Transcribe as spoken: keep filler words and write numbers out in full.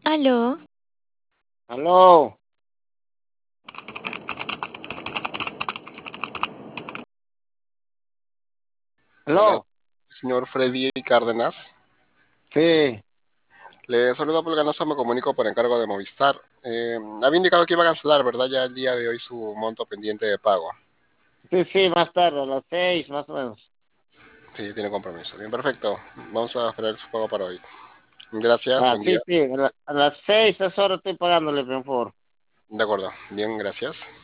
Aló, Aló, Hola, aló. señor Freddy Cárdenas. Sí, Le saludo por Ganosa, me comunico por encargo de Movistar. Eh, había indicado que iba a cancelar, ¿verdad? Ya el día de hoy su monto pendiente de pago. sí, sí, más tarde, a las seis, más o menos. Sí, tiene compromiso. Bien, perfecto. Vamos a esperar su pago para hoy. Gracias, Ah, buen día. sí, sí, a, la- a las seis, esa hora estoy pagándole, por favor. De acuerdo. Bien, gracias.